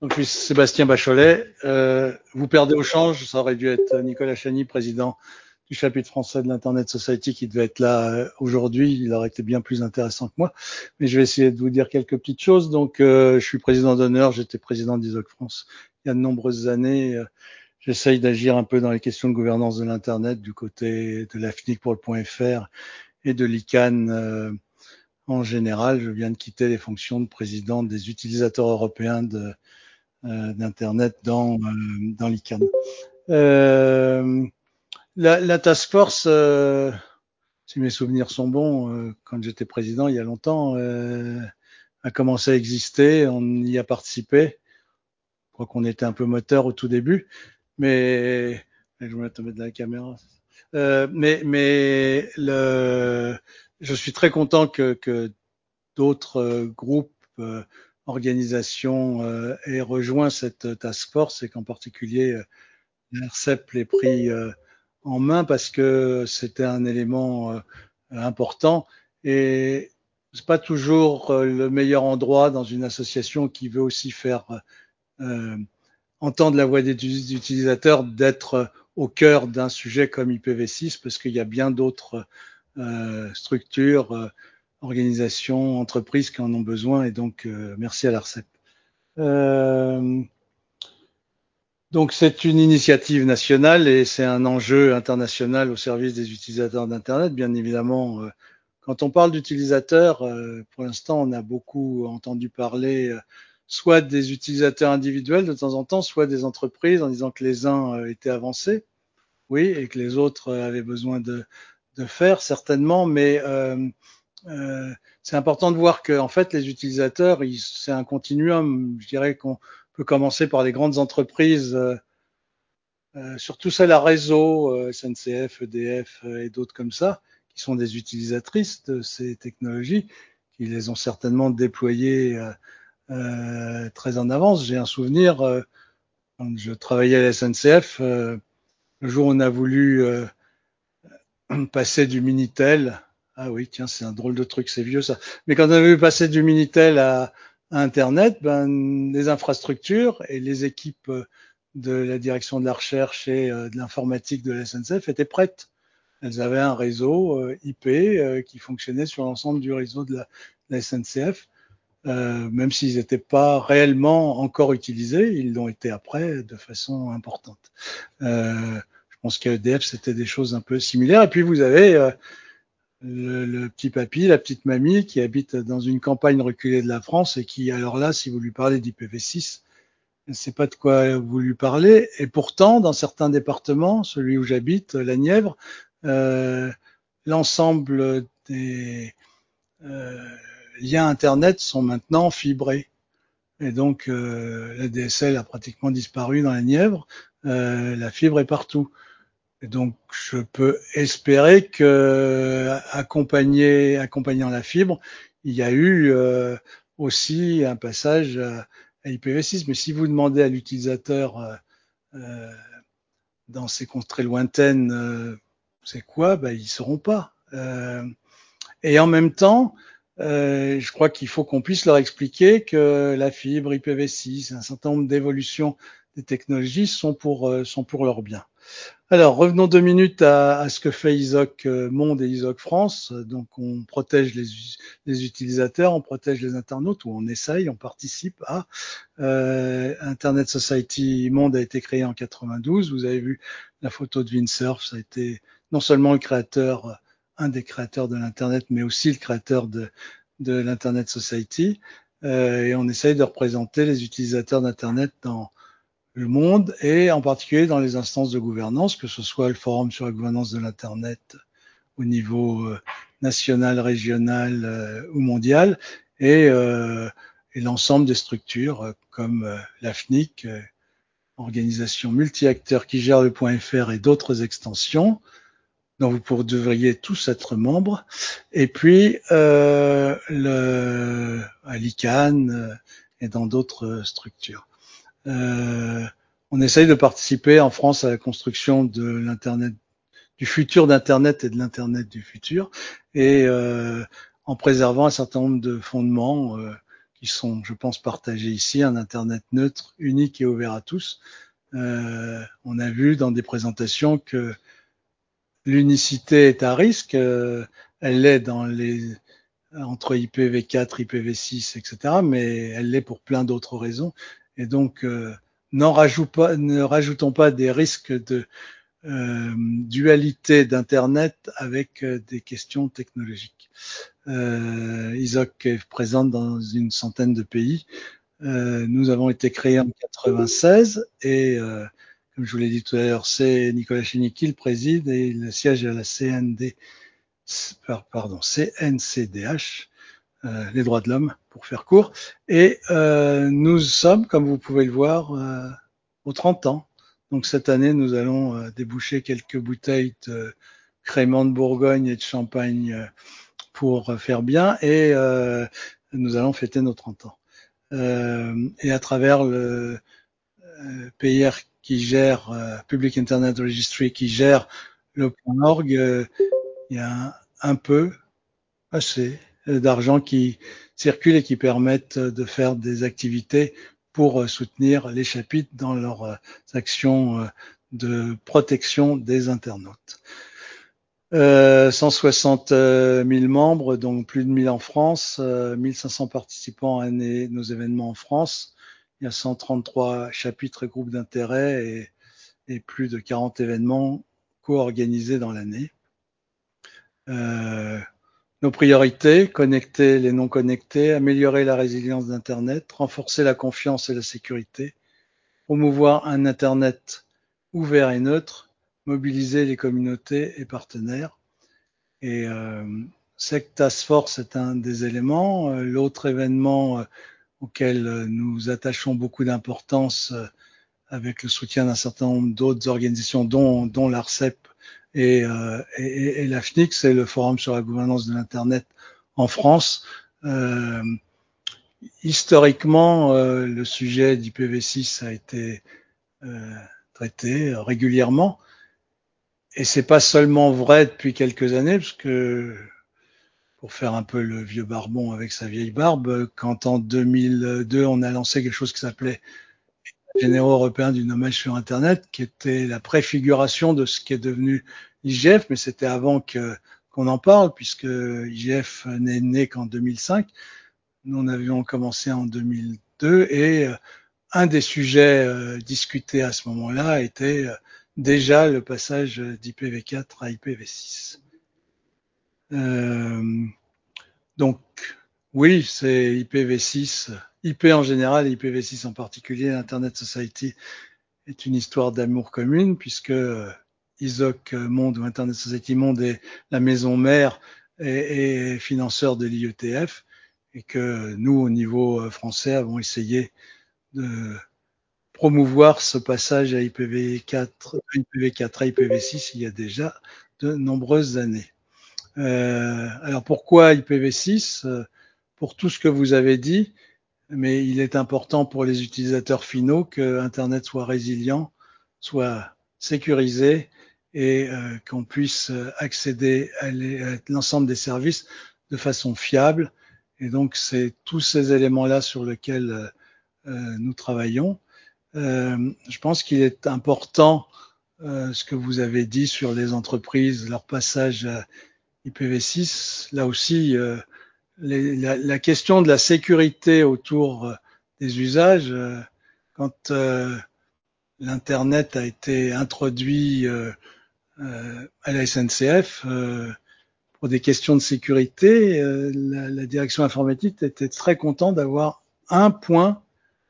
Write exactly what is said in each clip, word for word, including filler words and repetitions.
Donc, je suis Sébastien Bacholet. Euh, vous perdez au change, ça aurait dû être Nicolas Chagny, président du chapitre français de l'Internet Society, qui devait être là euh, aujourd'hui. Il aurait été bien plus intéressant que moi. Mais je vais essayer de vous dire quelques petites choses. Donc, euh, je suis président d'honneur. J'étais président d'I S O C France il y a de nombreuses années. Euh, J'essaye d'agir un peu dans les questions de gouvernance de l'Internet du côté de l'A F N I C pour le point F R et de l'I C A N euh, en général. Je viens de quitter les fonctions de président des utilisateurs européens de euh, d'Internet dans, euh, dans l'I C A N. Euh, la, la task force, euh, si mes souvenirs sont bons, euh, quand j'étais président il y a longtemps, euh, a commencé à exister, on y a participé. Je crois qu'on était un peu moteur au tout début, mais je vais te mettre de la caméra. Euh, mais mais le, je suis très content que, que d'autres euh, groupes, euh, organisations euh, aient rejoint cette task force et qu'en particulier euh, l'ARCEP l'ait pris euh, en main parce que c'était un élément euh, important et c'est pas toujours euh, le meilleur endroit dans une association qui veut aussi faire euh, entendre la voix des utilisateurs d'être au cœur d'un sujet comme I P v six parce qu'il y a bien d'autres euh, structures, euh, organisations, entreprises qui en ont besoin et donc euh, merci à l'ARCEP. Euh, donc c'est une initiative nationale et c'est un enjeu international au service des utilisateurs d'Internet. Bien évidemment, euh, quand on parle d'utilisateurs, euh, pour l'instant on a beaucoup entendu parler euh, soit des utilisateurs individuels de temps en temps, soit des entreprises en disant que les uns euh, étaient avancés, oui, et que les autres euh, avaient besoin de, de faire certainement, mais euh, euh, c'est important de voir que en fait les utilisateurs, c'est un continuum. Je dirais qu'on peut commencer par les grandes entreprises, euh, euh, surtout celles à réseau, euh, S N C F, E D F euh, et d'autres comme ça, qui sont des utilisatrices de ces technologies, qui les ont certainement déployées euh, euh, très en avance. J'ai un souvenir euh, quand je travaillais à la S N C F, euh, le jour où on a voulu euh, passer du Minitel. Ah oui, tiens, c'est un drôle de truc, c'est vieux ça. Mais quand on a vu passer du Minitel à, à Internet, ben, les infrastructures et les équipes de la direction de la recherche et euh, de l'informatique de la S N C F étaient prêtes. Elles avaient un réseau euh, I P euh, qui fonctionnait sur l'ensemble du réseau de la, de la S N C F, euh, même s'ils n'étaient pas réellement encore utilisés, ils l'ont été après de façon importante. Euh, je pense qu'à E D F, c'était des choses un peu similaires. Et puis vous avez euh, le, le petit papy, la petite mamie qui habite dans une campagne reculée de la France et qui, alors là, si vous lui parlez d'I P v six, elle ne sait pas de quoi vous lui parlez. Et pourtant, dans certains départements, celui où j'habite, la Nièvre, euh, l'ensemble des euh, liens Internet sont maintenant fibrés. Et donc, euh, la D S L a pratiquement disparu dans la Nièvre. Euh, la fibre est partout. Et donc, je peux espérer que, accompagné, accompagnant la fibre, il y a eu euh, aussi un passage à, à I P v six. Mais si vous demandez à l'utilisateur euh, euh, dans ces contrées lointaines, euh, c'est quoi, ben, ils ne sauront pas. Euh, et en même temps, euh, je crois qu'il faut qu'on puisse leur expliquer que la fibre, I P v six, un certain nombre d'évolutions des technologies sont pour, euh, sont pour leur bien. Alors, revenons deux minutes à, à ce que fait I S O C Monde et I S O C France. Donc, on protège les, les utilisateurs, on protège les internautes, ou on essaye, on participe à. Euh, Internet Society Monde a été créé en quatre-vingt-douze. Vous avez vu la photo de Windsurf. Ça a été non seulement le créateur, un des créateurs de l'Internet, mais aussi le créateur de, de l'Internet Society. Euh, et on essaye de représenter les utilisateurs d'Internet dans le monde et en particulier dans les instances de gouvernance, que ce soit le forum sur la gouvernance de l'Internet au niveau euh, national, régional euh, ou mondial, et, euh, et l'ensemble des structures euh, comme euh, l'A F N I C, euh, organisation multi-acteurs qui gère le point F R et d'autres extensions, dont vous pour, devriez tous être membres, et puis euh, le, à l'I C A N euh, et dans d'autres structures. Euh, on essaye de participer en France à la construction de l'Internet, du futur d'Internet et de l'Internet du futur, et euh, en préservant un certain nombre de fondements euh, qui sont, je pense, partagés ici, un Internet neutre, unique et ouvert à tous. Euh, on a vu dans des présentations que l'unicité est à risque. Euh, elle l'est dans les entre I P v quatre, I P v six, et cetera, mais elle l'est pour plein d'autres raisons. Et donc, euh, n'en rajoute pas, ne rajoutons pas des risques de euh, dualité d'Internet avec euh, des questions technologiques. Euh, I S O C est présente dans une centaine de pays. Euh, nous avons été créés en quatre-vingt-seize et, euh, comme je vous l'ai dit tout à l'heure, c'est Nicolas Chény qui le préside et il siège à la C N D, pardon, C N C D H, euh, les droits de l'homme, pour faire court. Et euh, nous sommes, comme vous pouvez le voir, euh, aux trente ans. Donc cette année, nous allons euh, déboucher quelques bouteilles de crément de Bourgogne et de champagne euh, pour faire bien et euh, nous allons fêter nos trente ans. Euh, et à travers le euh, P I R qui gère, euh, Public Internet Registry, qui gère le .org, euh, il y a un, un peu, assez, d'argent qui circule et qui permettent de faire des activités pour soutenir les chapitres dans leurs actions de protection des internautes. Euh, cent soixante mille membres, donc plus de mille en France, euh, mille cinq cents participants à nos événements en France. Il y a cent trente-trois chapitres et groupes d'intérêt et, et plus de quarante événements co-organisés dans l'année. Euh, nos priorités, connecter les non connectés, améliorer la résilience d'Internet, renforcer la confiance et la sécurité, promouvoir un Internet ouvert et neutre, mobiliser les communautés et partenaires. Et euh, cette task force est un des éléments. L'autre événement euh, auquel nous attachons beaucoup d'importance euh, avec le soutien d'un certain nombre d'autres organisations, dont, dont l'ARCEP et, euh, et, et l'A F N I C, c'est le Forum sur la gouvernance de l'Internet en France. Euh, historiquement, euh, le sujet d'I P v six a été euh, traité régulièrement. Et c'est pas seulement vrai depuis quelques années, parce que pour faire un peu le vieux barbon avec sa vieille barbe, quand en deux mille deux, on a lancé quelque chose qui s'appelait Généraux européens du nommage sur Internet, qui était la préfiguration de ce qui est devenu I G F, mais c'était avant que qu'on en parle, puisque I G F n'est né qu'en deux mille cinq. Nous en avions commencé en deux mille deux, et euh, un des sujets euh, discutés à ce moment-là était euh, déjà le passage d'I P v quatre à I P v six. Euh, donc, oui, c'est I P v six, I P en général et I P v six en particulier. L'Internet Society est une histoire d'amour commune, puisque I S O C Monde ou Internet Society Monde est la maison mère et, et financeur de l'I E T F, et que nous, au niveau français, avons essayé de promouvoir ce passage à I P v quatre, I P v quatre à I P v six il y a déjà de nombreuses années. Euh, alors pourquoi I P v six? Pour tout ce que vous avez dit, mais il est important pour les utilisateurs finaux que Internet soit résilient, soit sécurisé et euh, qu'on puisse accéder à l'ensemble des services de façon fiable. Et donc, c'est tous ces éléments-là sur lesquels euh, nous travaillons. Euh, je pense qu'il est important euh, ce que vous avez dit sur les entreprises, leur passage à I P v six. Là aussi, euh, les, la, la, question de la sécurité autour euh, des usages, euh, quand euh, l'Internet a été introduit euh, euh, à la S N C F, euh, pour des questions de sécurité, euh, la, la direction informatique était très contente d'avoir un point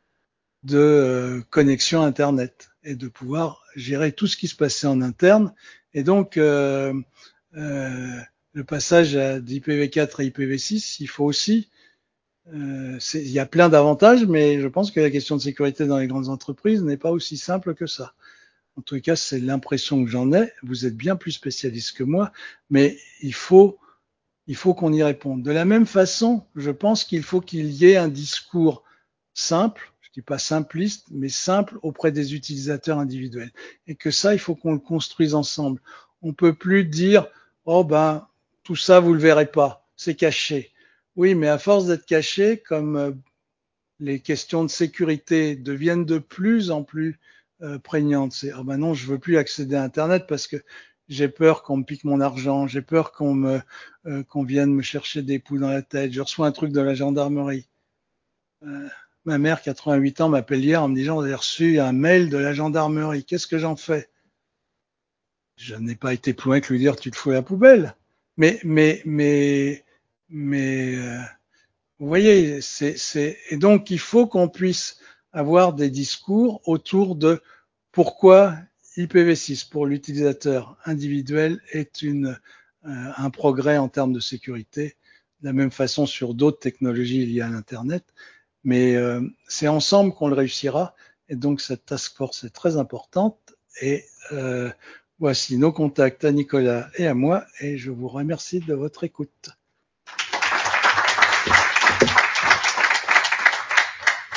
de euh, connexion Internet et de pouvoir gérer tout ce qui se passait en interne. Et donc, euh, euh, le passage d'I P v quatre à I P v six, il faut aussi, euh, il y a plein d'avantages, mais je pense que la question de sécurité dans les grandes entreprises n'est pas aussi simple que ça. En tout cas, c'est l'impression que j'en ai. Vous êtes bien plus spécialiste que moi, mais il faut, il faut qu'on y réponde. De la même façon, je pense qu'il faut qu'il y ait un discours simple, je dis pas simpliste, mais simple auprès des utilisateurs individuels. Et que ça, il faut qu'on le construise ensemble. On peut plus dire, oh ben, tout ça, vous le verrez pas, c'est caché. Oui, mais à force d'être caché, comme les questions de sécurité deviennent de plus en plus euh, prégnantes. C'est ah ben non, je veux plus accéder à Internet parce que j'ai peur qu'on me pique mon argent, j'ai peur qu'on me euh, qu'on vienne me chercher des poux dans la tête. Je reçois un truc de la gendarmerie. Euh, ma mère, quatre-vingt-huit ans, m'appelle hier en me disant j'ai reçu un mail de la gendarmerie. Qu'est-ce que j'en fais? Je n'ai pas été plus loin que lui dire tu te fous à la poubelle. Mais mais mais mais euh, vous voyez, c'est, c'est, et donc il faut qu'on puisse avoir des discours autour de pourquoi I P v six pour l'utilisateur individuel est une, euh, un progrès en termes de sécurité, de la même façon sur d'autres technologies liées à l'Internet. Mais euh, c'est ensemble qu'on le réussira. Et donc cette task force est très importante. Et euh, voici nos contacts à Nicolas et à moi. Et je vous remercie de votre écoute.